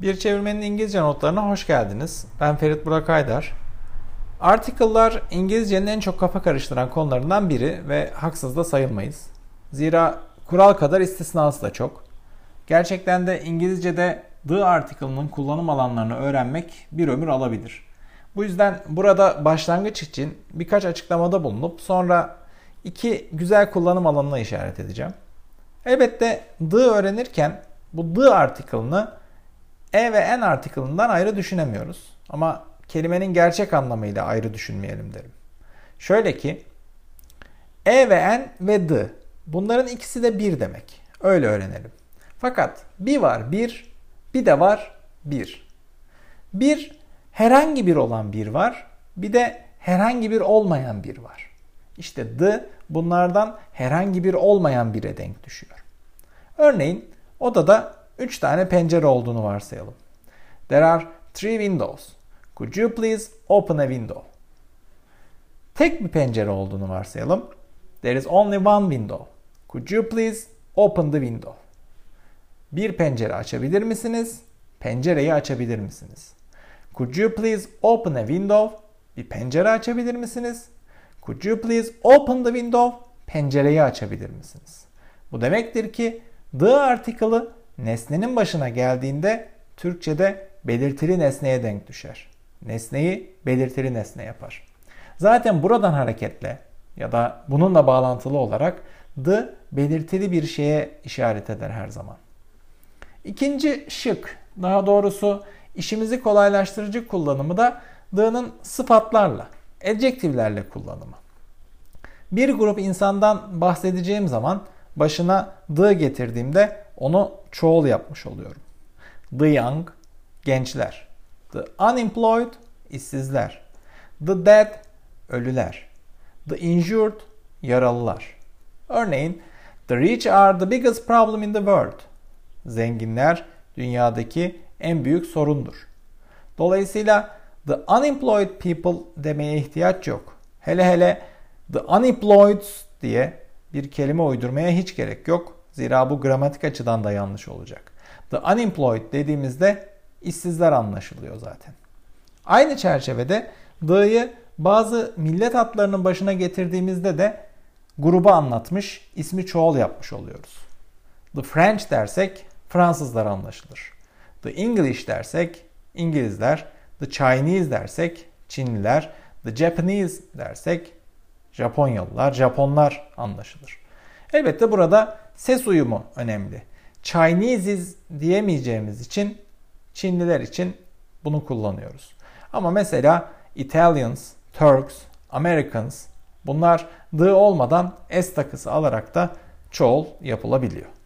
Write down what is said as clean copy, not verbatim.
Bir çevirmenin İngilizce notlarına hoş geldiniz. Ben Ferit Burak Aydar. Article'lar İngilizcenin en çok kafa karıştıran konularından biri ve haksız da sayılmayız. Zira kural kadar istisnası da çok. Gerçekten de İngilizce'de the article'ının kullanım alanlarını öğrenmek bir ömür alabilir. Bu yüzden burada başlangıç için birkaç açıklamada bulunup sonra iki güzel kullanım alanına işaret edeceğim. Elbette the öğrenirken bu the article'ını e ve en article'ından ayrı düşünemiyoruz. Ama kelimenin gerçek anlamıyla ayrı düşünmeyelim derim. Şöyle ki e ve en ve the bunların ikisi de bir demek. Öyle öğrenelim. Fakat bir var bir de var bir. Bir herhangi bir olan bir var. Bir de herhangi bir olmayan bir var. İşte the bunlardan herhangi bir olmayan bire denk düşüyor. Örneğin odada 3 tane pencere olduğunu varsayalım. There are 3 windows. Could you please open a window? Tek bir pencere olduğunu varsayalım. There is only one window. Could you please open the window? Bir pencere açabilir misiniz? Pencereyi açabilir misiniz? Could you please open a window? Bir pencere açabilir misiniz? Could you please open the window? Pencereyi açabilir misiniz? Bu demektir ki the article'ı nesnenin başına geldiğinde Türkçe'de belirtili nesneye denk düşer. Nesneyi belirtili nesne yapar. Zaten buradan hareketle ya da bununla bağlantılı olarak the belirtili bir şeye işaret eder her zaman. İkinci şık, daha doğrusu işimizi kolaylaştırıcı kullanımı da the'nın sıfatlarla, adjektiflerle kullanımı. Bir grup insandan bahsedeceğim zaman başına the getirdiğimde onu çoğul yapmış oluyorum. The young, gençler. The unemployed, işsizler. The dead, ölüler. The injured, yaralılar. Örneğin, the rich are the biggest problem in the world. Zenginler dünyadaki en büyük sorundur. Dolayısıyla the unemployed people demeye ihtiyaç yok. Hele hele the unemployed diye bir kelime uydurmaya hiç gerek yok. Zira bu gramatik açıdan da yanlış olacak. The unemployed dediğimizde işsizler anlaşılıyor zaten. Aynı çerçevede the'yı bazı millet adlarının başına getirdiğimizde de grubu anlatmış, ismi çoğul yapmış oluyoruz. The French dersek Fransızlar anlaşılır. The English dersek İngilizler, the Chinese dersek Çinliler, the Japanese dersek Japonyalılar, Japonlar anlaşılır. Elbette burada ses uyumu önemli. Chinese'iz diyemeyeceğimiz için Çinliler için bunu kullanıyoruz. Ama mesela Italians, Turks, Americans bunlar the olmadan s takısı alarak da çoğul yapılabiliyor.